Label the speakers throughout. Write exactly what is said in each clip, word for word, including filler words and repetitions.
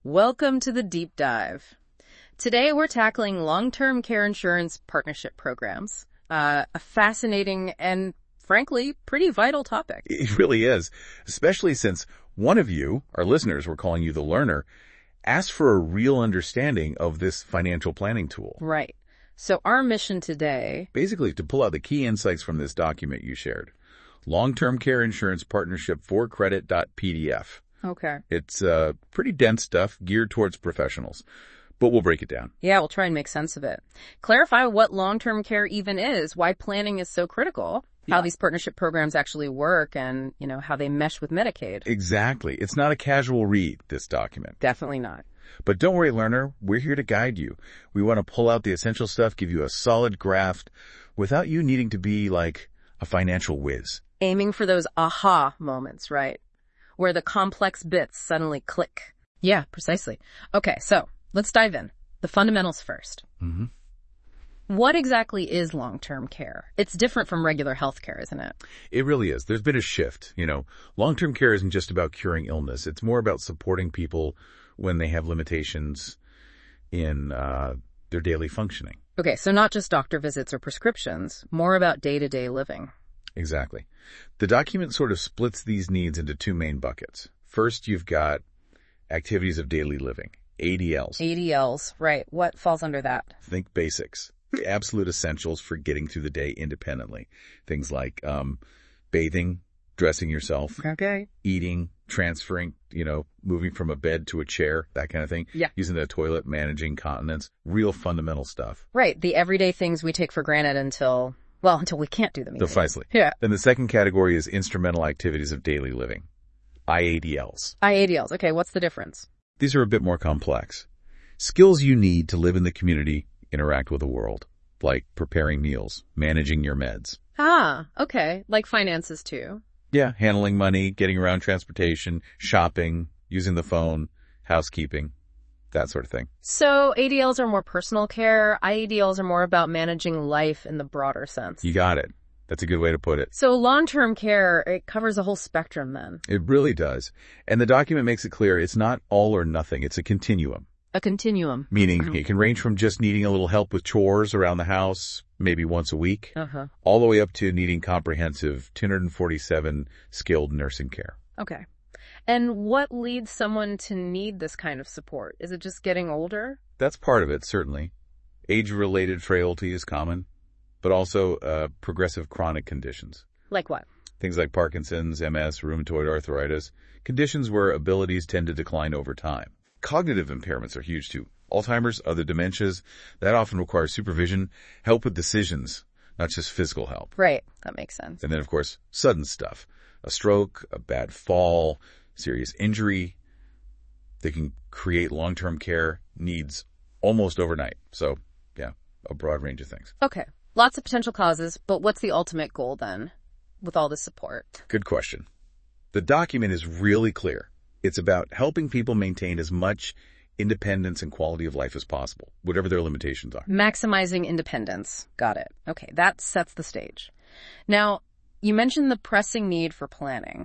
Speaker 1: Welcome to the Deep Dive. Today we're tackling long-term care insurance partnership programs, uh, a fascinating and, frankly, pretty vital topic.
Speaker 2: It really is, especially since one of you, our listeners, we're calling you the learner, asked for a real understanding of this financial planning tool.
Speaker 1: Right. So our mission today...
Speaker 2: Basically, to pull out the key insights from this document you shared. Long-Term Care Insurance Partnership for Credit.pdf.
Speaker 1: Okay.
Speaker 2: It's uh, pretty dense stuff geared towards professionals, but we'll break it down.
Speaker 1: Yeah, we'll try and make sense of it. Clarify what long-term care even is, why planning is so critical, yeah. How these partnership programs actually work, and, you know, how they mesh with Medicaid.
Speaker 2: Exactly. It's not a casual read, this document.
Speaker 1: Definitely not.
Speaker 2: But don't worry, learner. We're here to guide you. We want to pull out the essential stuff, give you a solid grasp, without you needing to be like a financial whiz.
Speaker 1: Aiming for those aha moments, right? Where the complex bits suddenly click. Yeah, precisely. Okay, so let's dive in. The fundamentals first.
Speaker 2: Mm-hmm.
Speaker 1: What exactly is long-term care? It's different from regular health care, isn't it?
Speaker 2: It really is. There's been a shift. You know, long-term care isn't just about curing illness. It's more about supporting people when they have limitations in uh, their daily functioning.
Speaker 1: Okay, so not just doctor visits or prescriptions, more about day-to-day living.
Speaker 2: Exactly. The document sort of splits these needs into two main buckets. First, you've got activities of daily living, A D Ls.
Speaker 1: A D Ls, right. What falls under that?
Speaker 2: Think basics, the absolute essentials for getting through the day independently. Things like um, bathing, dressing yourself,
Speaker 1: okay,
Speaker 2: eating, transferring, you know, moving from a bed to a chair, that kind of thing.
Speaker 1: Yeah.
Speaker 2: Using the toilet, managing continence, real fundamental stuff.
Speaker 1: Right. The everyday things we take for granted until... Well, until we can't do them either.
Speaker 2: Precisely.
Speaker 1: Yeah.
Speaker 2: Then the second category is instrumental activities of daily living, I A D Ls.
Speaker 1: I A D Ls. Okay, what's the difference?
Speaker 2: These are a bit more complex. Skills you need to live in the community, interact with the world, like preparing meals, managing your meds.
Speaker 1: Ah, okay. Like finances too.
Speaker 2: Yeah, handling money, getting around transportation, shopping, using the phone, housekeeping. That sort of thing.
Speaker 1: So A D Ls are more personal care. I A D Ls are more about managing life in the broader sense.
Speaker 2: You got it. That's a good way to put it.
Speaker 1: So long-term care, it covers a whole spectrum then.
Speaker 2: It really does. And the document makes it clear it's not all or nothing. It's a continuum.
Speaker 1: A continuum.
Speaker 2: Meaning mm-hmm. It can range from just needing a little help with chores around the house, maybe once a week,
Speaker 1: uh-huh.
Speaker 2: all the way up to needing comprehensive two hundred forty-seven skilled nursing care.
Speaker 1: Okay. And what leads someone to need this kind of support? Is it just getting older?
Speaker 2: That's part of it, certainly. Age-related frailty is common, but also uh, progressive chronic conditions.
Speaker 1: Like what?
Speaker 2: Things like Parkinson's, M S, rheumatoid arthritis, conditions where abilities tend to decline over time. Cognitive impairments are huge too. Alzheimer's, other dementias, that often requires supervision, help with decisions, not just physical help.
Speaker 1: Right, that makes sense.
Speaker 2: And then, of course, sudden stuff. A stroke, a bad fall, serious injury. They can create long-term care needs almost overnight. So, yeah, a broad range of things.
Speaker 1: Okay. Lots of potential causes, but what's the ultimate goal then with all this support?
Speaker 2: Good question. The document is really clear. It's about helping people maintain as much independence and quality of life as possible, whatever their limitations are.
Speaker 1: Maximizing independence. Got it. Okay, that sets the stage. Now, you mentioned the pressing need for planning.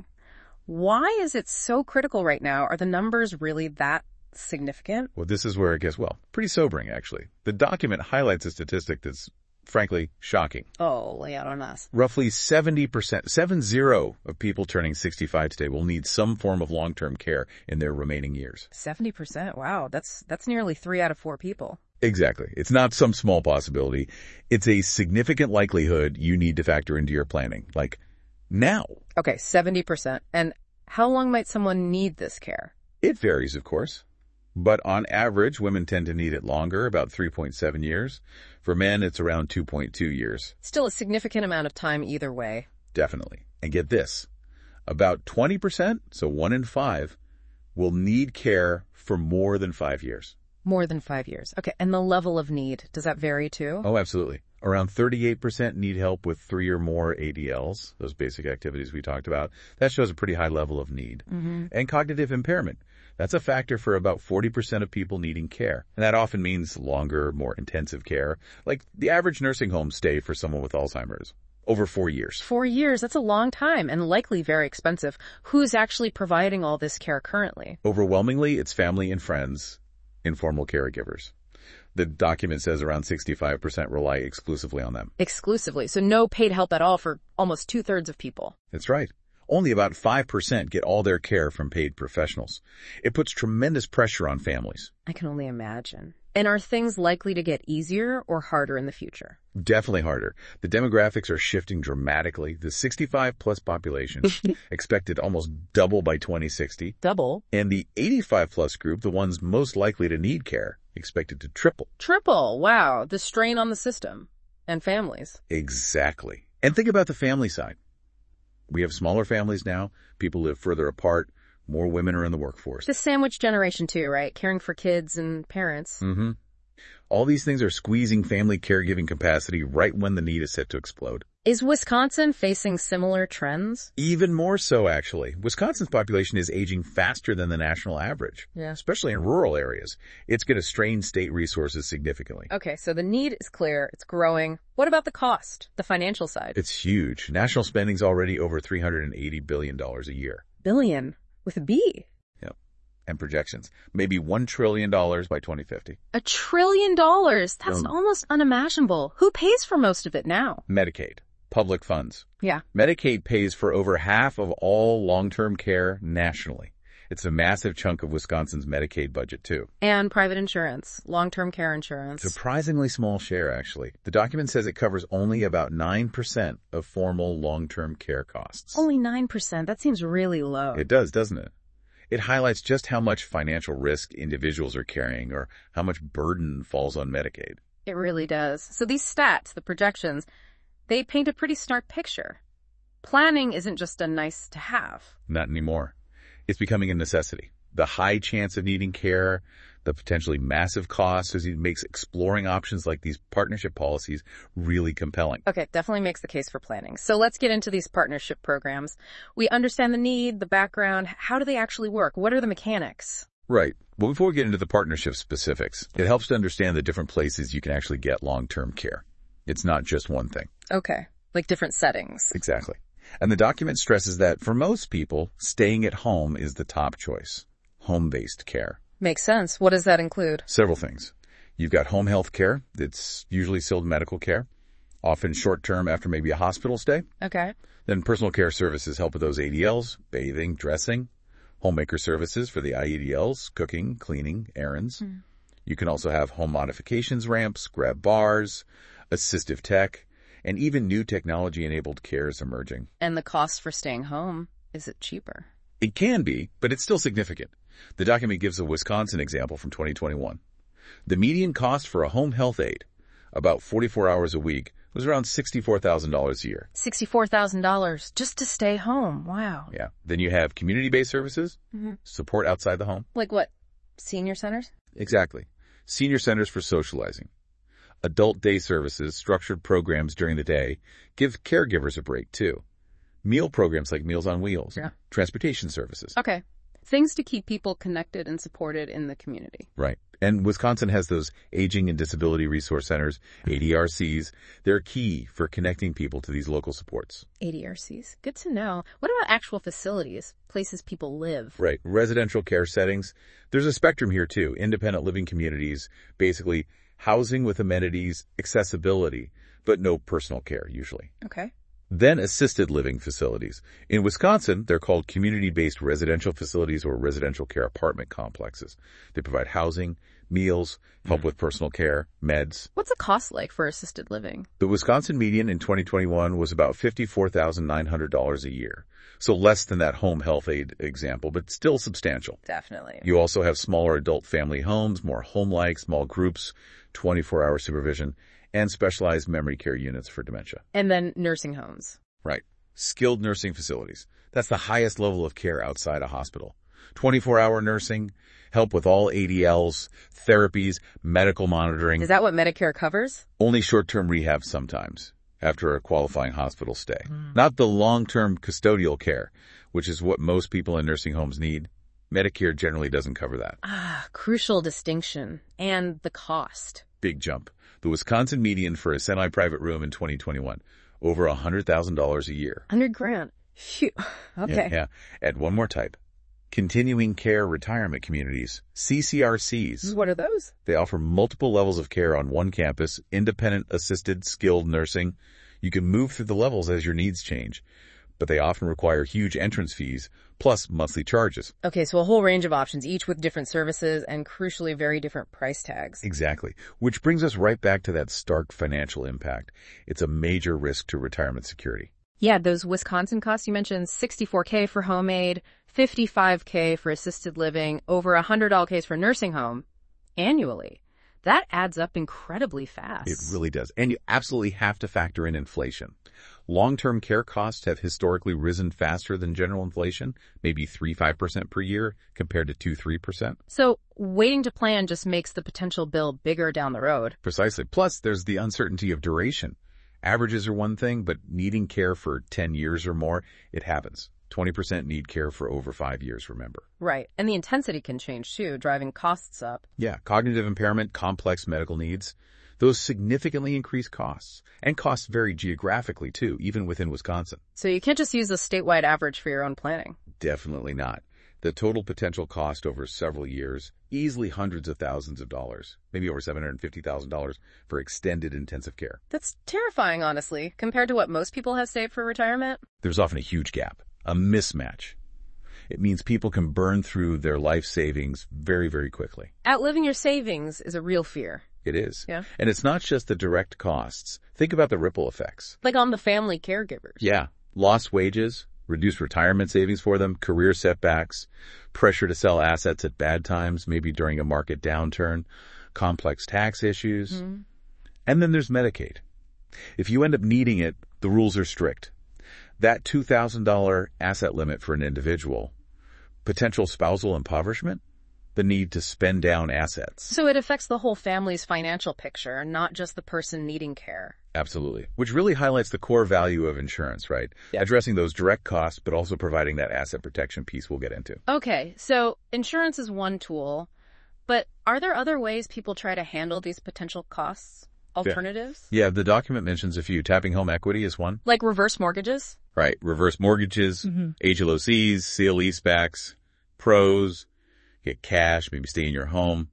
Speaker 1: Why is it so critical right now? Are the numbers really that significant?
Speaker 2: Well, this is where it gets, well, pretty sobering, actually. The document highlights a statistic that's, frankly, shocking.
Speaker 1: Oh, lay out on us.
Speaker 2: Roughly seventy percent, seven zero of people turning sixty-five today will need some form of long-term care in their remaining years.
Speaker 1: seventy percent? Wow, that's that's nearly three out of four people.
Speaker 2: Exactly. It's not some small possibility. It's a significant likelihood you need to factor into your planning. Like, now.
Speaker 1: Okay, seventy percent. And how long might someone need this care?
Speaker 2: It varies, of course. But on average, women tend to need it longer, about three point seven years. For men, it's around two point two years.
Speaker 1: Still a significant amount of time either way.
Speaker 2: Definitely. And get this. About twenty percent, so one in five, will need care for more than five years.
Speaker 1: More than five years. Okay, and the level of need, does that vary too?
Speaker 2: Oh, absolutely. Around thirty-eight percent need help with three or more A D Ls, those basic activities we talked about. That shows a pretty high level of need.
Speaker 1: Mm-hmm.
Speaker 2: And cognitive impairment. That's a factor for about forty percent of people needing care. And that often means longer, more intensive care, like the average nursing home stay for someone with Alzheimer's. over four years.
Speaker 1: Four years, that's a long time and likely very expensive. Who's actually providing all this care currently?
Speaker 2: Overwhelmingly, it's family and friends, informal caregivers. The document says around sixty-five percent rely exclusively on them.
Speaker 1: Exclusively, so no paid help at all for almost two-thirds of people.
Speaker 2: That's right. Only about five percent get all their care from paid professionals. It puts tremendous pressure on families.
Speaker 1: I can only imagine. And are things likely to get easier or harder in the future?
Speaker 2: Definitely harder. The demographics are shifting dramatically. The sixty-five plus population expected almost double by twenty sixty.
Speaker 1: Double?
Speaker 2: And the eighty-five plus group, the ones most likely to need care, expected to triple.
Speaker 1: Triple? Wow. The strain on the system. And families.
Speaker 2: Exactly. And think about the family side. We have smaller families now. People live further apart. More women are in the workforce.
Speaker 1: The sandwich generation too, right? Caring for kids and parents.
Speaker 2: Mm-hmm. All these things are squeezing family caregiving capacity right when the need is set to explode.
Speaker 1: Is Wisconsin facing similar trends?
Speaker 2: Even more so, actually. Wisconsin's population is aging faster than the national average.
Speaker 1: Yeah.
Speaker 2: Especially in rural areas. It's going to strain state resources significantly.
Speaker 1: Okay, so the need is clear. It's growing. What about the cost? The financial side?
Speaker 2: It's huge. National spending's already over three hundred eighty billion dollars a year.
Speaker 1: Billion. With a B.
Speaker 2: Yep. And projections. Maybe one trillion dollars by twenty fifty.
Speaker 1: A trillion dollars? That's
Speaker 2: Um,
Speaker 1: almost unimaginable. Who pays for most of it now?
Speaker 2: Medicaid. Public funds.
Speaker 1: Yeah.
Speaker 2: Medicaid pays for over half of all long-term care nationally. It's a massive chunk of Wisconsin's Medicaid budget, too.
Speaker 1: And private insurance. Long-term care insurance.
Speaker 2: Surprisingly small share, actually. The document says it covers only about nine percent of formal long-term care costs.
Speaker 1: Only nine percent. That seems really low.
Speaker 2: It does, doesn't it? It highlights just how much financial risk individuals are carrying or how much burden falls on Medicaid.
Speaker 1: It really does. So these stats, the projections, they paint a pretty stark picture. Planning isn't just a nice to have.
Speaker 2: Not anymore. It's becoming a necessity. The high chance of needing care, the potentially massive costs, as it makes exploring options like these partnership policies really compelling.
Speaker 1: Okay, definitely makes the case for planning. So let's get into these partnership programs. We understand the need, the background. How do they actually work? What are the mechanics?
Speaker 2: Right. Well, before we get into the partnership specifics, it helps to understand the different places you can actually get long-term care. It's not just one thing.
Speaker 1: Okay, like different settings.
Speaker 2: Exactly. And the document stresses that for most people, staying at home is the top choice. Home-based care.
Speaker 1: Makes sense. What does that include?
Speaker 2: Several things. You've got home health care that's usually still medical care, often short-term after maybe a hospital stay.
Speaker 1: Okay.
Speaker 2: Then personal care services help with those A D Ls, bathing, dressing. Homemaker services for the I A D Ls, cooking, cleaning, errands.
Speaker 1: Mm.
Speaker 2: You can also have home modifications ramps, grab bars, assistive tech, and even new technology-enabled care is emerging.
Speaker 1: And the cost for staying home, is it cheaper?
Speaker 2: It can be, but it's still significant. The document gives a Wisconsin example from twenty twenty-one. The median cost for a home health aide, about forty-four hours a week, was around sixty-four thousand dollars a year.
Speaker 1: sixty-four thousand dollars just to stay home. Wow.
Speaker 2: Yeah. Then you have community-based services,
Speaker 1: Mm-hmm.
Speaker 2: support outside the home.
Speaker 1: Like what? Senior centers?
Speaker 2: Exactly. Senior centers for socializing. Adult day services, structured programs during the day, give caregivers a break, too. Meal programs like Meals on Wheels.
Speaker 1: Yeah.
Speaker 2: Transportation services.
Speaker 1: Okay. Things to keep people connected and supported in the community.
Speaker 2: Right. And Wisconsin has those Aging and Disability Resource Centers, A D R Cs. They're key for connecting people to these local supports.
Speaker 1: A D R Cs. Good to know. What about actual facilities, places people live?
Speaker 2: Right. Residential care settings. There's a spectrum here, too. Independent living communities, basically housing with amenities, accessibility, but no personal care, usually.
Speaker 1: Okay.
Speaker 2: Then assisted living facilities. In Wisconsin, they're called community-based residential facilities or residential care apartment complexes. They provide housing, meals, help with personal care, meds.
Speaker 1: What's the cost like for assisted living?
Speaker 2: The Wisconsin median in twenty twenty-one was about fifty-four thousand nine hundred dollars a year. So less than that home health aid example, but still substantial.
Speaker 1: Definitely.
Speaker 2: You also have smaller adult family homes, more home-like, small groups, twenty-four hour supervision, and specialized memory care units for dementia.
Speaker 1: And then nursing homes.
Speaker 2: Right. Skilled nursing facilities. That's the highest level of care outside a hospital. twenty-four hour nursing, help with all A D Ls, therapies, medical monitoring.
Speaker 1: Is that what Medicare covers?
Speaker 2: Only short-term rehab sometimes, after a qualifying hospital stay. Mm. Not the long-term custodial care, which is what most people in nursing homes need. Medicare generally doesn't cover that.
Speaker 1: Ah, crucial distinction. And the cost.
Speaker 2: Big jump. The Wisconsin median for a semi-private room in twenty twenty-one over one hundred thousand dollars a year.
Speaker 1: one hundred grand. Phew. Okay.
Speaker 2: Yeah, yeah. Add one more type. Continuing Care Retirement Communities, C C R Cs.
Speaker 1: What are those?
Speaker 2: They offer multiple levels of care on one campus, independent, assisted, skilled nursing. You can move through the levels as your needs change, but they often require huge entrance fees, plus monthly charges.
Speaker 1: Okay, so a whole range of options, each with different services and crucially very different price tags.
Speaker 2: Exactly. Which brings us right back to that stark financial impact. It's a major risk to retirement security.
Speaker 1: Yeah, those Wisconsin costs you mentioned, sixty-four K for home aid, fifty-five K for assisted living, over one hundred dollars for nursing home annually. That adds up incredibly fast.
Speaker 2: It really does. And you absolutely have to factor in inflation. Long-term care costs have historically risen faster than general inflation, maybe three to five percent per year compared to two to three percent.
Speaker 1: So waiting to plan just makes the potential bill bigger down the road.
Speaker 2: Precisely. Plus, there's the uncertainty of duration. Averages are one thing, but needing care for ten years or more, it happens. twenty percent need care for over five years, remember.
Speaker 1: Right. And the intensity can change too, driving costs up.
Speaker 2: Yeah, cognitive impairment, complex medical needs, those significantly increase costs. And costs vary geographically too, even within Wisconsin.
Speaker 1: So you can't just use a statewide average for your own planning.
Speaker 2: Definitely not. The total potential cost over several years, easily hundreds of thousands of dollars, maybe over seven hundred fifty thousand dollars for extended intensive care.
Speaker 1: That's terrifying, honestly, compared to what most people have saved for retirement.
Speaker 2: There's often a huge gap, a mismatch. It means people can burn through their life savings very, very quickly.
Speaker 1: Outliving your savings is a real fear.
Speaker 2: It is.
Speaker 1: Yeah.
Speaker 2: And it's not just the direct costs. Think about the ripple effects.
Speaker 1: Like on the family caregivers.
Speaker 2: Yeah. Lost wages, reduced retirement savings for them, career setbacks, pressure to sell assets at bad times, maybe during a market downturn, complex tax issues. Mm-hmm. And then there's Medicaid. If you end up needing it, the rules are strict. That two thousand dollars asset limit for an individual, potential spousal impoverishment, the need to spend down assets.
Speaker 1: So it affects the whole family's financial picture, not just the person needing care.
Speaker 2: Absolutely. Which really highlights the core value of insurance, right?
Speaker 1: Yeah.
Speaker 2: Addressing those direct costs, but also providing that asset protection piece we'll get into.
Speaker 1: Okay, so insurance is one tool, but are there other ways people try to handle these potential costs? Alternatives?
Speaker 2: Yeah, yeah, the document mentions a few. Tapping home equity is one.
Speaker 1: Like reverse mortgages?
Speaker 2: Right. Reverse mortgages,
Speaker 1: mm-hmm.
Speaker 2: H L O Cs, C L leasebacks, pros, get cash, maybe stay in your home.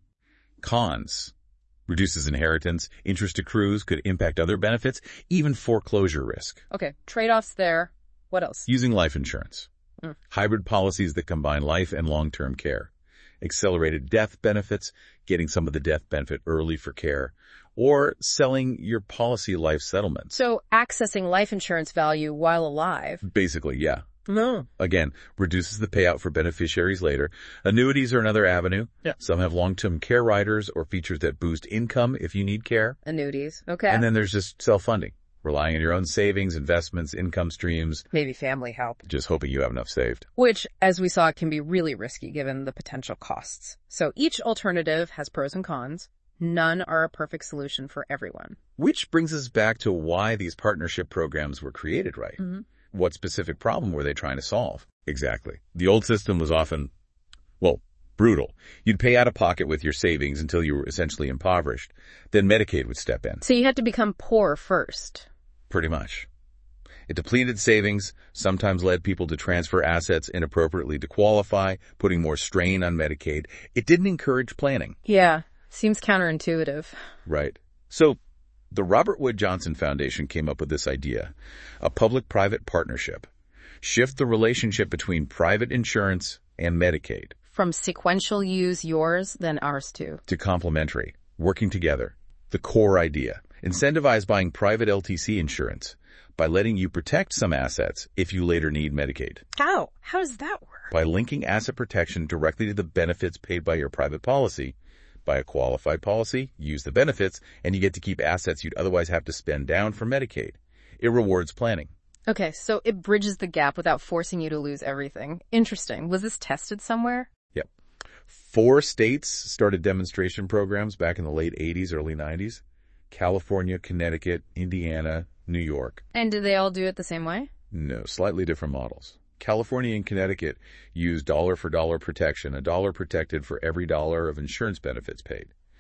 Speaker 2: Cons, reduces inheritance, interest accrues, could impact other benefits, even foreclosure risk.
Speaker 1: Okay, trade-offs there. What else?
Speaker 2: Using life insurance.
Speaker 1: Mm.
Speaker 2: Hybrid policies that combine life and long-term care. Accelerated death benefits, getting some of the death benefit early for care, or selling your policy life settlements.
Speaker 1: So accessing life insurance value while alive.
Speaker 2: Basically, yeah.
Speaker 1: No.
Speaker 2: Again, reduces the payout for beneficiaries later. Annuities are another avenue.
Speaker 1: Yeah.
Speaker 2: Some have long-term care riders or features that boost income if you need care.
Speaker 1: Annuities. Okay.
Speaker 2: And then there's just self-funding, relying on your own savings, investments, income streams.
Speaker 1: Maybe family help.
Speaker 2: Just hoping you have enough saved.
Speaker 1: Which, as we saw, can be really risky given the potential costs. So each alternative has pros and cons. None are a perfect solution for everyone.
Speaker 2: Which brings us back to why these partnership programs were created, right?
Speaker 1: Mm-hmm.
Speaker 2: What specific problem were they trying to solve? Exactly. The old system was often, well, brutal. You'd pay out of pocket with your savings until you were essentially impoverished. Then Medicaid would step in.
Speaker 1: So you had to become poor first.
Speaker 2: Pretty much. It depleted savings, sometimes led people to transfer assets inappropriately to qualify, putting more strain on Medicaid. It didn't encourage planning.
Speaker 1: Yeah, seems counterintuitive.
Speaker 2: Right. So the Robert Wood Johnson Foundation came up with this idea, a public-private partnership. Shift the relationship between private insurance and Medicaid.
Speaker 1: From sequential use yours, then ours too.
Speaker 2: To complementary, working together. The core idea. Incentivize buying private L T C insurance by letting you protect some assets if you later need Medicaid.
Speaker 1: How? How does that work?
Speaker 2: By linking asset protection directly to the benefits paid by your private policy. Buy a qualified policy, use the benefits, and you get to keep assets you'd otherwise have to spend down for Medicaid. It rewards planning.
Speaker 1: Okay, so it bridges the gap without forcing you to lose everything. Interesting. Was this tested somewhere?
Speaker 2: Yep. Four states started demonstration programs back in the late eighties, early nineties. California, Connecticut, Indiana, New York.
Speaker 1: And did they all do it the same way?
Speaker 2: No, slightly different models. California and Connecticut use dollar-for-dollar protection, a dollar protected for every dollar of insurance benefits paid.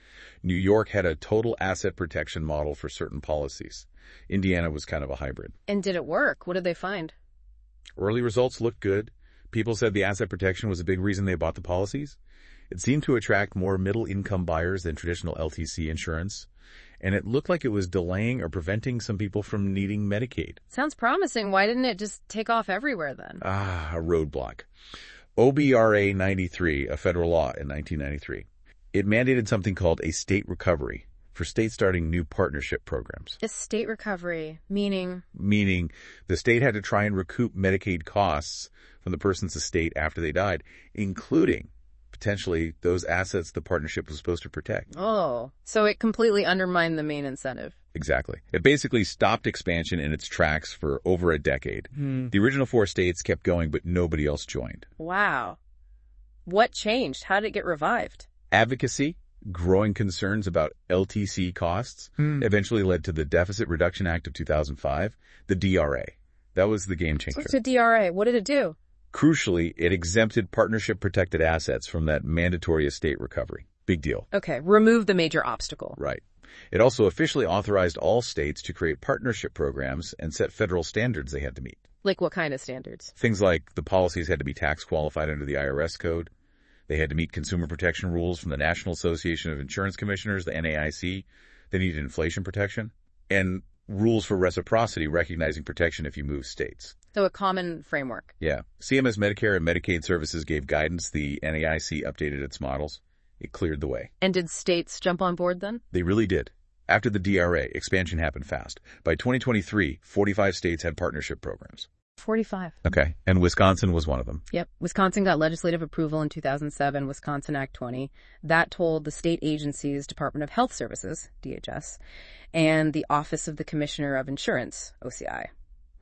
Speaker 2: New York had a total asset protection model for certain policies. Indiana was kind of a hybrid.
Speaker 1: And did it work? What did they find?
Speaker 2: Early results looked good. People said the asset protection was a big reason they bought the policies. It seemed to attract more middle-income buyers than traditional L T C insurance. And it looked like it was delaying or preventing some people from needing Medicaid.
Speaker 1: Sounds promising. Why didn't it just take off everywhere then?
Speaker 2: Ah, a roadblock. O B R A ninety-three, a federal law in nineteen ninety-three. It mandated something called a state recovery for states starting new partnership programs.
Speaker 1: Estate recovery, meaning?
Speaker 2: Meaning the state had to try and recoup Medicaid costs from the person's estate after they died, including potentially those assets the partnership was supposed to protect.
Speaker 1: Oh, so it completely undermined the main incentive.
Speaker 2: Exactly. It basically stopped expansion in its tracks for over a decade. Hmm. The original four states kept going, but nobody else joined.
Speaker 1: Wow. What changed? How did it get revived?
Speaker 2: Advocacy, growing concerns about L T C costs, hmm. eventually led to the Deficit Reduction Act of two thousand five, the D R A. That was the game changer.
Speaker 1: What's the D R A? What did it do?
Speaker 2: Crucially, it exempted partnership-protected assets from that mandatory estate recovery. Big deal.
Speaker 1: Okay, remove the major obstacle.
Speaker 2: Right. It also officially authorized all states to create partnership programs and set federal standards they had to meet.
Speaker 1: Like what kind of standards?
Speaker 2: Things like the policies had to be tax qualified under the I R S code. They had to meet consumer protection rules from the National Association of Insurance Commissioners, the N A I C. They needed inflation protection. And rules for reciprocity, recognizing protection if you move states.
Speaker 1: So a common framework.
Speaker 2: Yeah. C M S Medicare and Medicaid services gave guidance. The N A I C updated its models. It cleared the way.
Speaker 1: And did states jump on board then?
Speaker 2: They really did. After the D R A, expansion happened fast. By twenty twenty-three, forty-five states had partnership programs.
Speaker 1: forty-five.
Speaker 2: Okay. And Wisconsin was one of them.
Speaker 1: Yep. Wisconsin got legislative approval in two thousand seven, Wisconsin Act twenty. That told the state agencies, Department of Health Services, D H S, and the Office of the Commissioner of Insurance, O C I,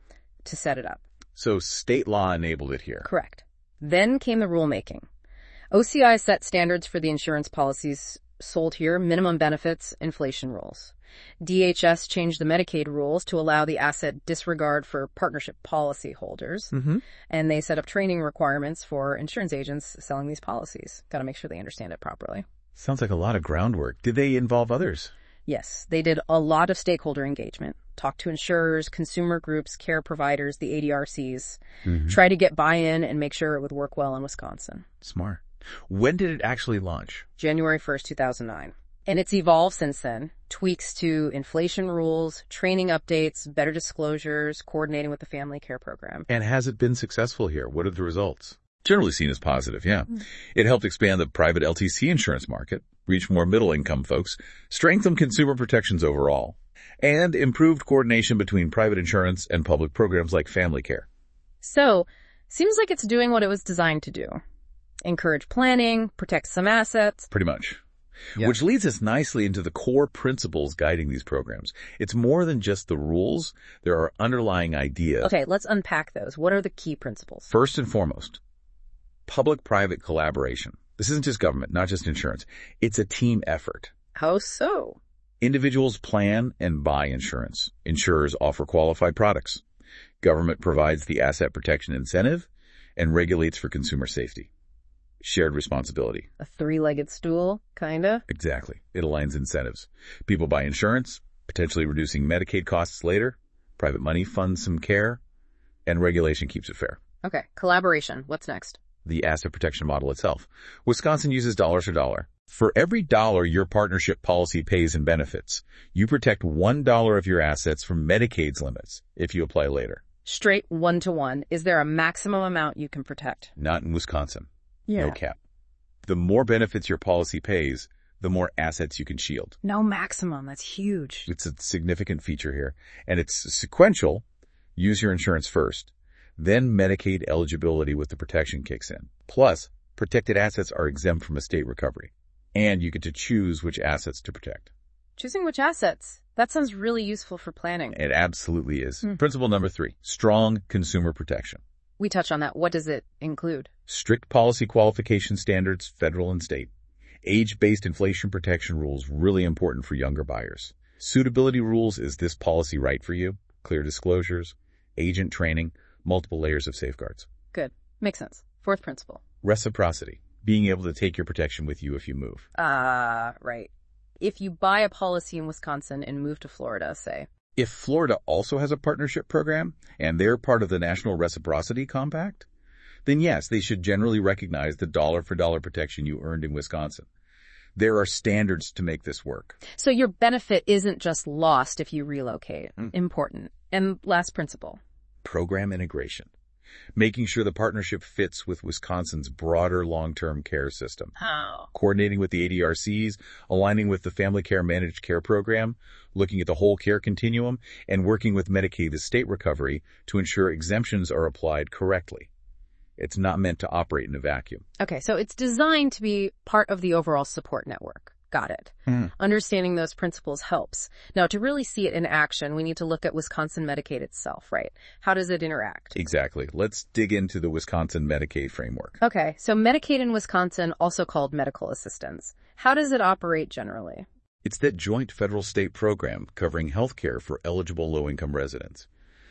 Speaker 1: to set it up.
Speaker 2: So state law enabled it here.
Speaker 1: Correct. Then came the rulemaking. O C I set standards for the insurance policies sold here, minimum benefits, inflation rules. D H S changed the Medicaid rules to allow the asset disregard for partnership policy holders. Mm-hmm. And they set up training requirements for insurance agents selling these policies. Got to make sure they understand it properly.
Speaker 2: Sounds like a lot of groundwork. Did they involve others?
Speaker 1: Yes, they did a lot of stakeholder engagement. Talked to insurers, consumer groups, care providers, the A D R Cs. Mm-hmm. Try to get buy-in and make sure it would work well in Wisconsin.
Speaker 2: Smart. When did it actually launch?
Speaker 1: January first, two thousand nine. And it's evolved since then. Tweaks to inflation rules, training updates, better disclosures, coordinating with the family care program.
Speaker 2: And has it been successful here? What are the results? Generally seen as positive, yeah. Mm. It helped expand the private L T C insurance market, reach more middle-income folks, strengthen consumer protections overall, and improved coordination between private insurance and public programs like family care.
Speaker 1: So, seems like it's doing what it was designed to do. Encourage planning, protect some assets.
Speaker 2: Pretty much.
Speaker 1: Yep.
Speaker 2: Which leads us nicely into the core principles guiding these programs. It's more than just the rules. There are underlying ideas.
Speaker 1: Okay, let's unpack those. What are the key principles?
Speaker 2: First and foremost, public-private collaboration. This isn't just government, not just insurance. It's a team effort.
Speaker 1: How so?
Speaker 2: Individuals plan and buy insurance. Insurers offer qualified products. Government provides the asset protection incentive and regulates for consumer safety. Shared responsibility.
Speaker 1: A three-legged stool, kinda?
Speaker 2: Exactly. It aligns incentives. People buy insurance, potentially reducing Medicaid costs later. Private money funds some care, and regulation keeps it fair.
Speaker 1: Okay, collaboration. What's next?
Speaker 2: The asset protection model itself. Wisconsin uses dollar to dollar. For every dollar your partnership policy pays in benefits, you protect one dollar of your assets from Medicaid's limits if you apply later.
Speaker 1: Straight one-to-one. Is there a maximum amount you can protect?
Speaker 2: Not in Wisconsin.
Speaker 1: Yeah.
Speaker 2: No cap. The more benefits your policy pays, the more assets you can shield.
Speaker 1: No maximum. That's huge.
Speaker 2: It's a significant feature here. And it's sequential. Use your insurance first. Then Medicaid eligibility with the protection kicks in. Plus, protected assets are exempt from estate recovery. And you get to choose which assets to protect.
Speaker 1: Choosing which assets? That sounds really useful for planning.
Speaker 2: It absolutely is.
Speaker 1: Hmm.
Speaker 2: Principle number three, strong consumer protection.
Speaker 1: We touched on that. What does it include?
Speaker 2: Strict policy qualification standards, federal and state. Age-based inflation protection rules, really important for younger buyers. Suitability rules, is this policy right for you? Clear disclosures, agent training, multiple layers of safeguards.
Speaker 1: Good. Makes sense. Fourth principle.
Speaker 2: Reciprocity, being able to take your protection with you if you move.
Speaker 1: Ah, uh, right. if you buy a policy in Wisconsin and move to Florida, say?
Speaker 2: If Florida also has a partnership program and they're part of the National Reciprocity Compact, then yes, they should generally recognize the dollar-for-dollar protection you earned in Wisconsin. There are standards to make this work.
Speaker 1: So your benefit isn't just lost if you relocate. Mm. Important. And last principle.
Speaker 2: Program integration. Making sure the partnership fits with Wisconsin's broader long-term care system.
Speaker 1: How?
Speaker 2: Coordinating with the A D R Cs, aligning with the Family Care Managed Care Program, looking at the whole care continuum, and working with Medicaid, the state recovery, to ensure exemptions are applied correctly. It's not meant to operate in a vacuum.
Speaker 1: Okay, so it's designed to be part of the overall support network. Got it.
Speaker 2: Mm.
Speaker 1: Understanding those principles helps. Now, to really see it in action, we need to look at Wisconsin Medicaid itself, right? How does it interact?
Speaker 2: Exactly. Let's dig into the Wisconsin Medicaid framework.
Speaker 1: Okay, so Medicaid in Wisconsin, also called medical assistance. How does it operate generally?
Speaker 2: It's that joint federal-state program covering health care for eligible low-income residents.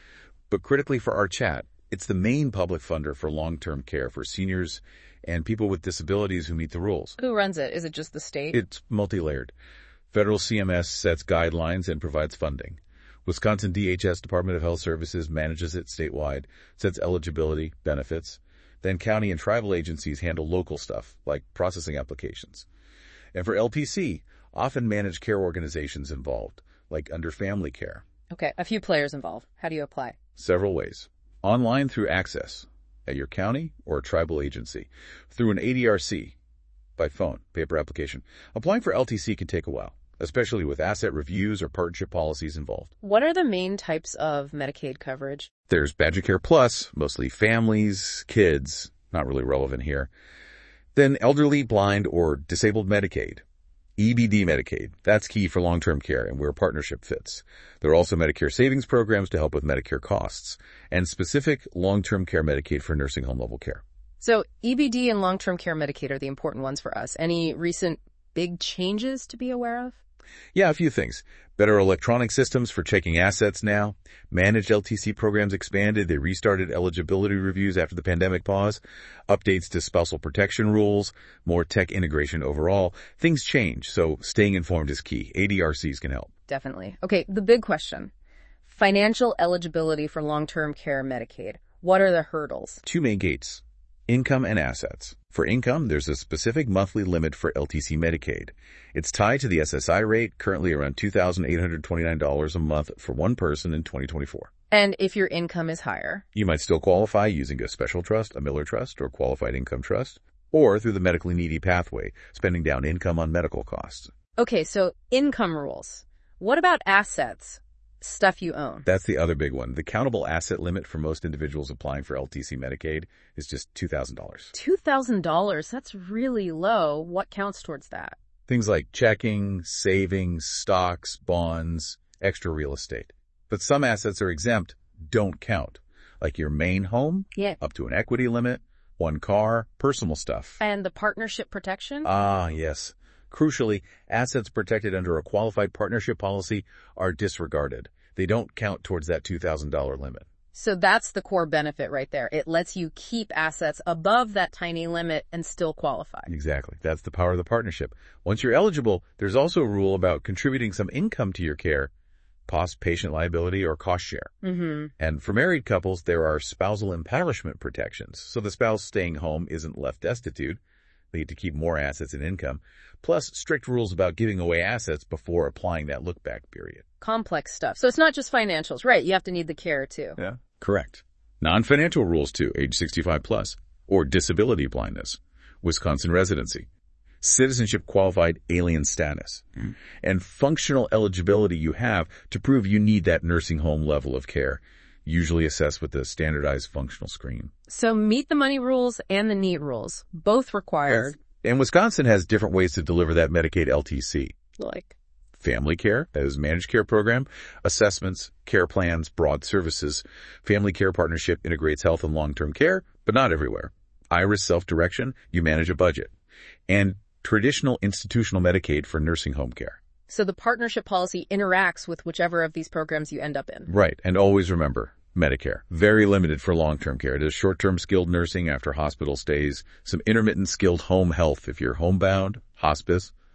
Speaker 2: But critically for our chat, it's the main public funder for long-term care for seniors and people with disabilities who meet the rules.
Speaker 1: Who runs it? Is it just the state?
Speaker 2: It's multi-layered. Federal C M S sets guidelines and provides funding. Wisconsin D H S, Department of Health Services, manages it statewide, sets eligibility, benefits. Then county and tribal agencies handle local stuff, like processing applications. And for L P C, often managed care organizations involved, like Under Family Care.
Speaker 1: Okay, a few players involved. How do you apply?
Speaker 2: Several ways. Online through Access at your county or tribal agency, through an A D R C, by phone, paper application. Applying for L T C can take a while, especially with asset reviews or partnership policies involved.
Speaker 1: What are the main types of Medicaid coverage?
Speaker 2: There's Badger Care Plus, mostly families, kids, not really relevant here. Then elderly, blind, or disabled Medicaid. E B D Medicaid, that's key for long-term care and where partnership fits. There are also Medicare savings programs to help with Medicare costs, and specific long-term care Medicaid for nursing home level care.
Speaker 1: So E B D and long-term care Medicaid are the important ones for us. Any recent big changes to be aware of?
Speaker 2: Yeah, a few things. Better electronic systems for checking assets now. Managed L T C programs expanded. They restarted eligibility reviews after the pandemic pause. Updates to spousal protection rules. More tech integration overall. Things change, so staying informed is key. A D R Cs can help.
Speaker 1: Definitely. Okay, the big question. Financial eligibility for long-term care Medicaid. What are the hurdles?
Speaker 2: Two main gates. Income and assets. For income, there's a specific monthly limit for L T C Medicaid. It's tied to the S S I rate, currently around two thousand eight hundred twenty-nine dollars a month for one person in twenty twenty-four.
Speaker 1: And if your income is higher?
Speaker 2: You might still qualify using a special trust, a Miller Trust, or qualified income trust, or through the medically needy pathway, spending down income on medical costs.
Speaker 1: Okay, so income rules. What about assets? Stuff you own.
Speaker 2: That's the other big one. The countable asset limit for most individuals applying for L T C Medicaid is just two thousand dollars.
Speaker 1: two thousand dollars? That's really low. What counts towards that?
Speaker 2: Things like checking, savings, stocks, bonds, extra real estate. But some assets are exempt, don't count. Like your main home,
Speaker 1: yeah,
Speaker 2: up to an equity limit, one car, personal stuff.
Speaker 1: And the partnership protection?
Speaker 2: Ah, yes. Crucially, assets protected under a qualified partnership policy are disregarded. They don't count towards that two thousand dollars limit.
Speaker 1: So that's the core benefit right there. It lets you keep assets above that tiny limit and still qualify.
Speaker 2: Exactly. That's the power of the partnership. Once you're eligible, there's also a rule about contributing some income to your care, post patient liability or cost share.
Speaker 1: Mm-hmm.
Speaker 2: And for married couples, there are spousal impoverishment protections. So the spouse staying home isn't left destitute. They get to keep more assets and income, plus strict rules about giving away assets before applying that look-back period.
Speaker 1: Complex stuff. So it's not just financials, right? You have to need the care, too.
Speaker 2: Yeah. Correct. Non-financial rules, too, age sixty-five plus, or disability blindness, Wisconsin residency, citizenship qualified alien status, mm. and functional eligibility you have to prove you need that nursing home level of care, usually assessed with the standardized functional screen.
Speaker 1: So meet the money rules and the need rules, both required.
Speaker 2: Yes. And Wisconsin has different ways to deliver that Medicaid L T C.
Speaker 1: Like?
Speaker 2: Family care, that is managed care program, assessments, care plans, broad services. Family care partnership integrates health and long-term care, but not everywhere. Iris self-direction, you manage a budget. And traditional institutional Medicaid for nursing home care.
Speaker 1: So the partnership policy interacts with whichever of these programs you end up in.
Speaker 2: Right. And always remember, Medicare, very limited for long-term care. It is short-term skilled nursing after hospital stays, some intermittent skilled home health if you're homebound, hospice.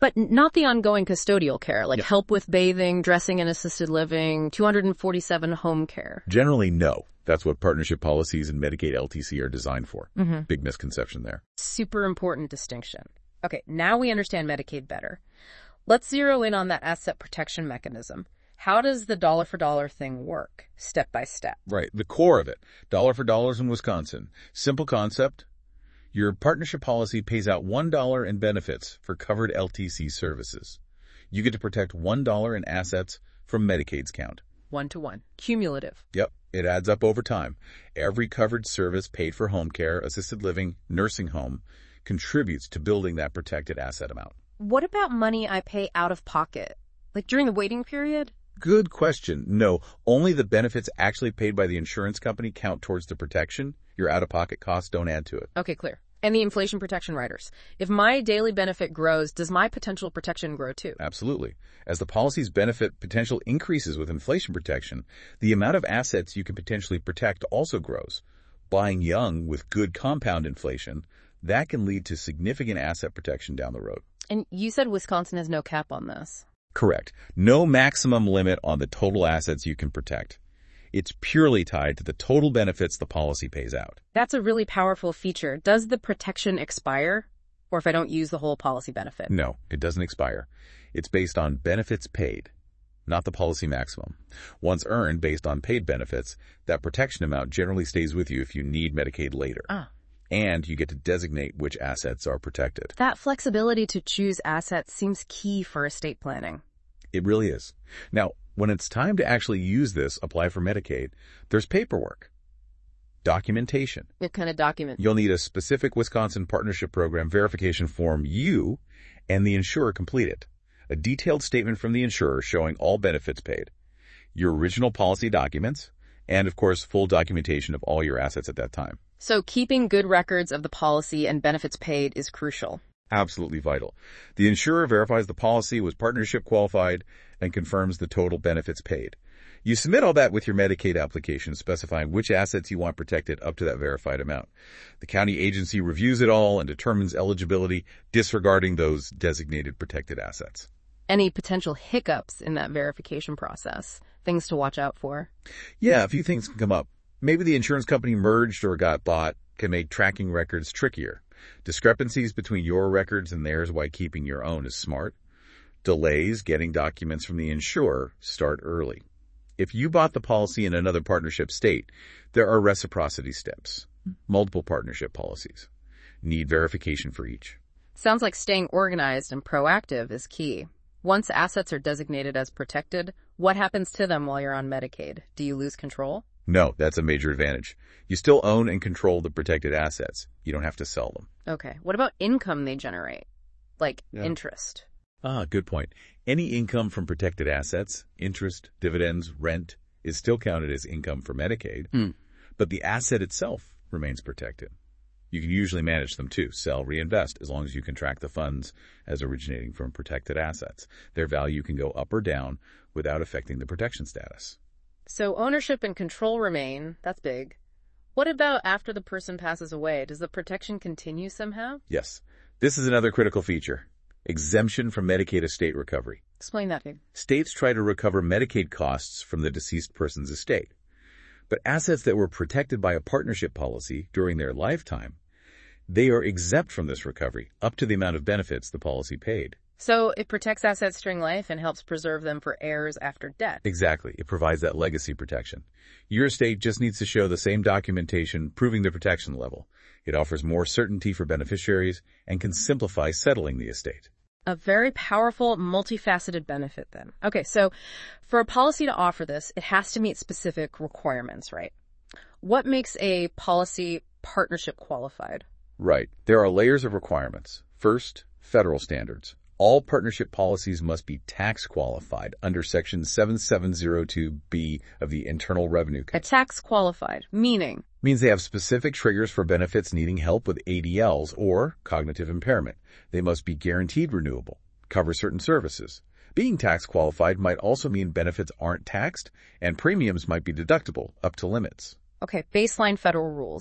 Speaker 1: But not the ongoing custodial care, like
Speaker 2: Yeah.
Speaker 1: help with bathing, dressing and assisted living, two hundred forty-seven home care.
Speaker 2: Generally, no. That's what partnership policies and Medicaid L T C are designed for.
Speaker 1: Mm-hmm.
Speaker 2: Big misconception there.
Speaker 1: Super important distinction. Okay, now we understand Medicaid better. Let's zero in on that asset protection mechanism. How does the dollar for dollar thing work, step by step?
Speaker 2: Right. The core of it. Dollar for dollars in Wisconsin. Simple concept. Your partnership policy pays out one dollar in benefits for covered L T C services. You get to protect one dollar in assets from Medicaid's count.
Speaker 1: One to one. Cumulative.
Speaker 2: Yep. It adds up over time. Every covered service paid for home care, assisted living, nursing home contributes to building that protected asset amount.
Speaker 1: What about money I pay out of pocket? Like during the waiting period?
Speaker 2: Good question. No, only the benefits actually paid by the insurance company count towards the protection. Your out-of-pocket costs don't add to it.
Speaker 1: Okay, clear. And the inflation protection riders. If my daily benefit grows, does my potential protection grow too?
Speaker 2: Absolutely. As the policy's benefit potential increases with inflation protection, the amount of assets you can potentially protect also grows. Buying young with good compound inflation, that can lead to significant asset protection down the road.
Speaker 1: And you said Wisconsin has no cap on this.
Speaker 2: Correct. No maximum limit on the total assets you can protect. It's purely tied to the total benefits the policy pays out.
Speaker 1: That's a really powerful feature. Does the protection expire? Or if I don't use the whole policy benefit?
Speaker 2: No, it doesn't expire. It's based on benefits paid, not the policy maximum. Once earned based on paid benefits, that protection amount generally stays with you if you need Medicaid later.
Speaker 1: Ah.
Speaker 2: And you get to designate which assets are protected.
Speaker 1: That flexibility to choose assets seems key for estate planning.
Speaker 2: It really is. Now, when it's time to actually use this, apply for Medicaid, there's paperwork. Documentation.
Speaker 1: What kind of document?
Speaker 2: You'll need a specific Wisconsin Partnership Program verification form you and the insurer complete it. A detailed statement from the insurer showing all benefits paid. Your original policy documents, and of course, full documentation of all your assets at that time.
Speaker 1: So keeping good records of the policy and benefits paid is crucial.
Speaker 2: Absolutely vital. The insurer verifies the policy was partnership qualified and confirms the total benefits paid. You submit all that with your Medicaid application, specifying which assets you want protected up to that verified amount. The county agency reviews it all and determines eligibility, disregarding those designated protected assets.
Speaker 1: Any potential hiccups in that verification process? Things to watch out for?
Speaker 2: Yeah, a few things can come up. Maybe the insurance company merged or got bought can make tracking records trickier. Discrepancies between your records and theirs while keeping your own is smart. Delays getting documents from the insurer start early. If you bought the policy in another partnership state, there are reciprocity steps. Multiple partnership policies. Need verification for each.
Speaker 1: Sounds like staying organized and proactive is key. Once assets are designated as protected, what happens to them while you're on Medicaid? Do you lose control?
Speaker 2: No, that's a major advantage. You still own and control the protected assets. You don't have to sell them.
Speaker 1: Okay. What about income they generate? Like
Speaker 2: Yeah.
Speaker 1: interest?
Speaker 2: Ah, good point. Any income from protected assets, interest, dividends, rent, is still counted as income for Medicaid,
Speaker 1: Hmm.
Speaker 2: but the asset itself remains protected. You can usually manage them too, sell, reinvest, as long as you can track the funds as originating from protected assets. Their value can go up or down without affecting the protection status.
Speaker 1: So ownership and control remain. That's big. What about after the person passes away? Does the protection continue somehow?
Speaker 2: Yes, this is another critical feature. Exemption from Medicaid estate recovery.
Speaker 1: Explain that, Dave.
Speaker 2: States try to recover Medicaid costs from the deceased person's estate. But assets that were protected by a partnership policy during their lifetime, they are exempt from this recovery up to the amount of benefits the policy paid.
Speaker 1: So it protects assets during life and helps preserve them for heirs after death.
Speaker 2: Exactly. It provides that legacy protection. Your estate just needs to show the same documentation proving the protection level. It offers more certainty for beneficiaries and can simplify settling the estate.
Speaker 1: A very powerful, multifaceted benefit then. Okay, so for a policy to offer this, it has to meet specific requirements, right? What makes a policy partnership qualified?
Speaker 2: Right. There are layers of requirements. First, federal standards. All partnership policies must be tax qualified under Section seven seven zero two B of the Internal Revenue Code.
Speaker 1: A tax qualified, meaning?
Speaker 2: Means they have specific triggers for benefits needing help with A D Ls or cognitive impairment. They must be guaranteed renewable, cover certain services. Being tax qualified might also mean benefits aren't taxed and premiums might be deductible up to limits.
Speaker 1: Okay, baseline federal rules.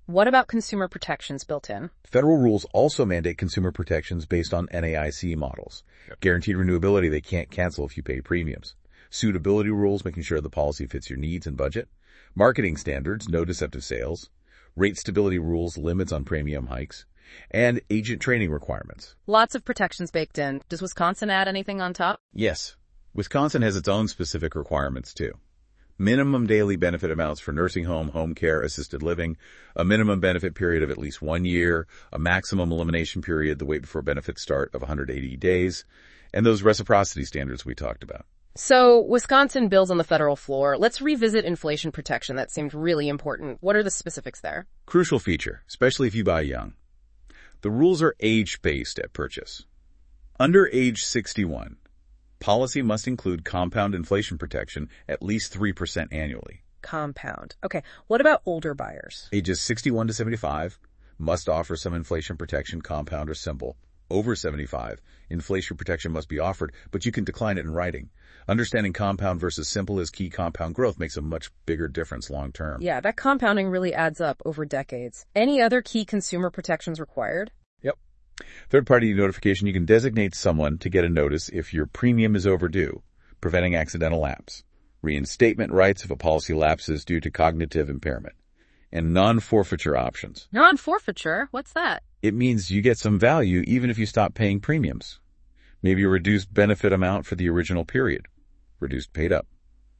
Speaker 1: What about consumer protections built in?
Speaker 2: Federal rules also mandate consumer protections based on N A I C models. Yep. Guaranteed renewability, they can't cancel if you pay premiums. Suitability rules, making sure the policy fits your needs and budget. Marketing standards, no deceptive sales. Rate stability rules, limits on premium hikes. And agent training requirements.
Speaker 1: Lots of protections baked in. Does Wisconsin add anything on top?
Speaker 2: Yes. Wisconsin has its own specific requirements, too. Minimum daily benefit amounts for nursing home, home care, assisted living, a minimum benefit period of at least one year, a maximum elimination period, the wait before benefits start, of one hundred eighty days, and those reciprocity standards we talked about.
Speaker 1: So, Wisconsin bills on the federal floor. Let's revisit inflation protection. That seemed really important. What are the specifics there?
Speaker 2: Crucial feature, especially if you buy young. The rules are age-based at purchase. Under age sixty-one, policy must include compound inflation protection at least three percent annually.
Speaker 1: Compound. Okay. What about older buyers?
Speaker 2: Ages sixty-one to seventy-five must offer some inflation protection, compound or simple. Over seventy-five, inflation protection must be offered, but you can decline it in writing. Understanding compound versus simple as key compound growth makes a much bigger difference long term.
Speaker 1: Yeah, that compounding really adds up over decades. Any other key consumer protections required?
Speaker 2: Yep. Third-party notification, you can designate someone to get a notice if your premium is overdue, preventing accidental lapse. Reinstatement rights if a policy lapses due to cognitive impairment. And non-forfeiture options.
Speaker 1: Non-forfeiture? What's that?
Speaker 2: It means you get some value even if you stop paying premiums. Maybe a reduced benefit amount for the original period, reduced paid up.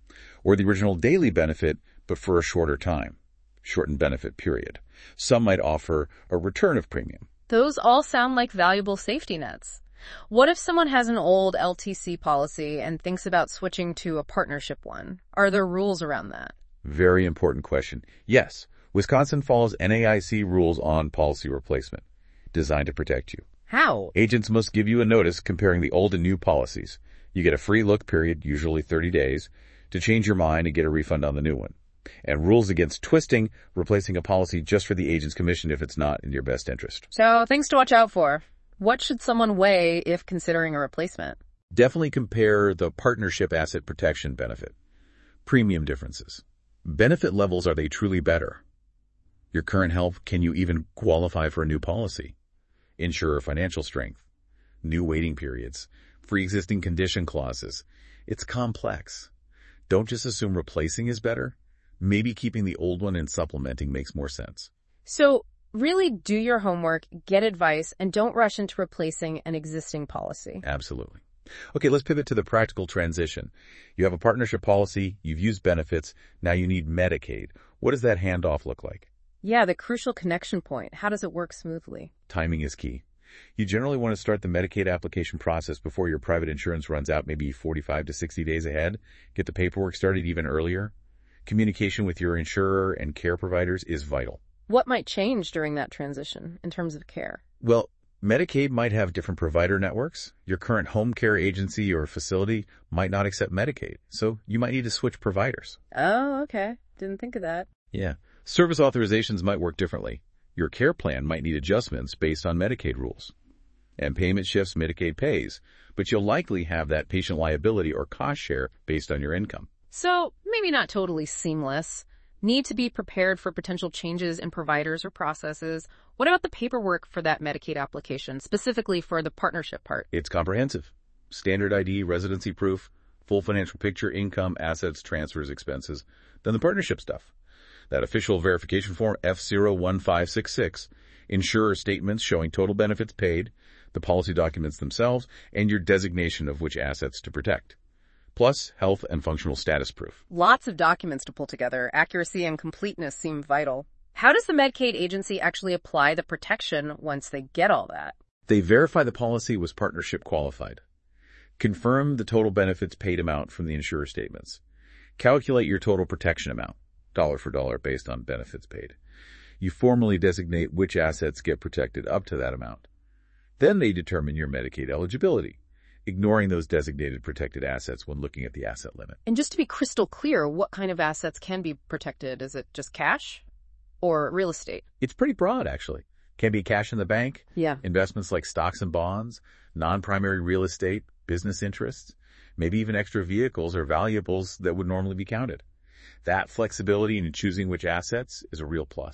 Speaker 2: Or the original daily benefit, but for a shorter time, shortened benefit period. Some might offer a return of premium.
Speaker 1: Those all sound like valuable safety nets. What if someone has an old L T C policy and thinks about switching to a partnership one? Are there rules around that?
Speaker 2: Very important question. Yes, Wisconsin follows N A I C rules on policy replacement, designed to protect you.
Speaker 1: How?
Speaker 2: Agents must give you a notice comparing the old and new policies. You get a free look period, usually thirty days, to change your mind and get a refund on the new one. And rules against twisting, replacing a policy just for the agent's commission if it's not in your best interest.
Speaker 1: So, things to watch out for. What should someone weigh if considering a replacement?
Speaker 2: Definitely compare the partnership asset protection benefit. Premium differences. Benefit levels, are they truly better? Your current health, can you even qualify for a new policy? Insurer financial strength. New waiting periods. Pre-existing condition clauses. It's complex. Don't just assume replacing is better. Maybe keeping the old one and supplementing makes more sense.
Speaker 1: So, really do your homework, get advice, and don't rush into replacing an existing policy.
Speaker 2: Absolutely. Okay, let's pivot to the practical transition. You have a partnership policy, you've used benefits, now you need Medicaid. What does that handoff look like?
Speaker 1: Yeah, the crucial connection point. How does it work smoothly?
Speaker 2: Timing is key. You generally want to start the Medicaid application process before your private insurance runs out, maybe forty-five to sixty days ahead. Get the paperwork started even earlier. Communication with your insurer and care providers is vital.
Speaker 1: What might change during that transition in terms of care?
Speaker 2: Well, Medicaid might have different provider networks. Your current home care agency or facility might not accept Medicaid, so you might need to switch providers.
Speaker 1: Oh, okay. Didn't think of that.
Speaker 2: Yeah. Service authorizations might work differently. Your care plan might need adjustments based on Medicaid rules. And payment shifts Medicaid pays, but you'll likely have that patient liability or cost share based on your income.
Speaker 1: So, maybe not totally seamless. Need to be prepared for potential changes in providers or processes. What about the paperwork for that Medicaid application, specifically for the partnership part?
Speaker 2: It's comprehensive. Standard I D, residency proof, full financial picture, income, assets, transfers, expenses. Then the partnership stuff. That official verification form F zero one five six six, insurer statements showing total benefits paid, the policy documents themselves, and your designation of which assets to protect. Plus, health and functional status proof.
Speaker 1: Lots of documents to pull together. Accuracy and completeness seem vital. How does the Medicaid agency actually apply the protection once they get all that?
Speaker 2: They verify the policy was partnership qualified. Confirm the total benefits paid amount from the insurer statements. Calculate your total protection amount, dollar for dollar based on benefits paid. You formally designate which assets get protected up to that amount. Then they determine your Medicaid eligibility, ignoring those designated protected assets when looking at the asset limit.
Speaker 1: And just to be crystal clear, what kind of assets can be protected? Is it just cash or real estate?
Speaker 2: It's pretty broad, actually. Can be cash in the bank,
Speaker 1: yeah,
Speaker 2: investments like stocks and bonds, non-primary real estate, business interests, maybe even extra vehicles or valuables that would normally be counted. That flexibility in choosing which assets is a real plus.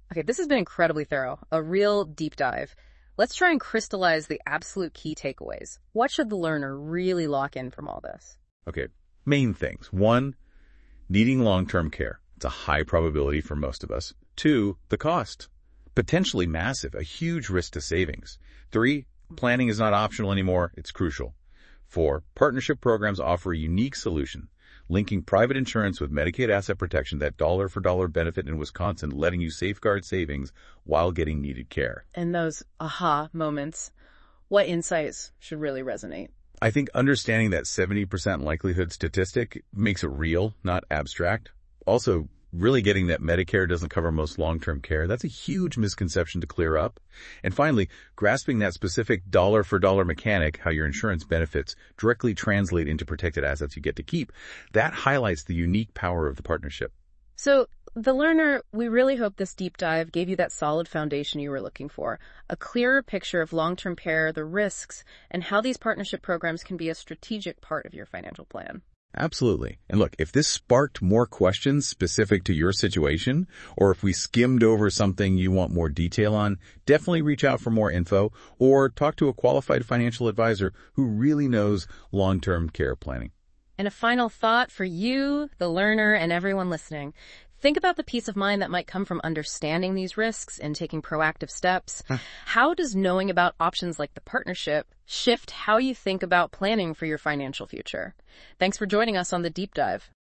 Speaker 1: Okay, this has been incredibly thorough, a real deep dive. Let's try and crystallize the absolute key takeaways. What should the learner really lock in from all this?
Speaker 2: Okay, main things. One, needing long-term care. It's a high probability for most of us. Two, the cost. Potentially massive, a huge risk to savings. Three, planning is not optional anymore, it's crucial. Four, partnership programs offer a unique solution, linking private insurance with Medicaid asset protection, that dollar-for-dollar benefit in Wisconsin, letting you safeguard savings while getting needed care.
Speaker 1: And those aha moments, what insights should really resonate?
Speaker 2: I think understanding that seventy percent likelihood statistic makes it real, not abstract. Also, really getting that Medicare doesn't cover most long-term care, that's a huge misconception to clear up. And finally, grasping that specific dollar-for-dollar mechanic, how your insurance benefits directly translate into protected assets you get to keep, that highlights the unique power of the partnership.
Speaker 1: So, the learner, we really hope this deep dive gave you that solid foundation you were looking for, a clearer picture of long-term care, the risks, and how these partnership programs can be a strategic part of your financial plan.
Speaker 2: Absolutely. And look, if this sparked more questions specific to your situation, or if we skimmed over something you want more detail on, definitely reach out for more info or talk to a qualified financial advisor who really knows long-term care planning.
Speaker 1: And a final thought for you, the learner, and everyone listening. Think about the peace of mind that might come from understanding these risks and taking proactive steps. Huh. How does knowing about options like the partnership shift how you think about planning for your financial future? Thanks for joining us on The Deep Dive.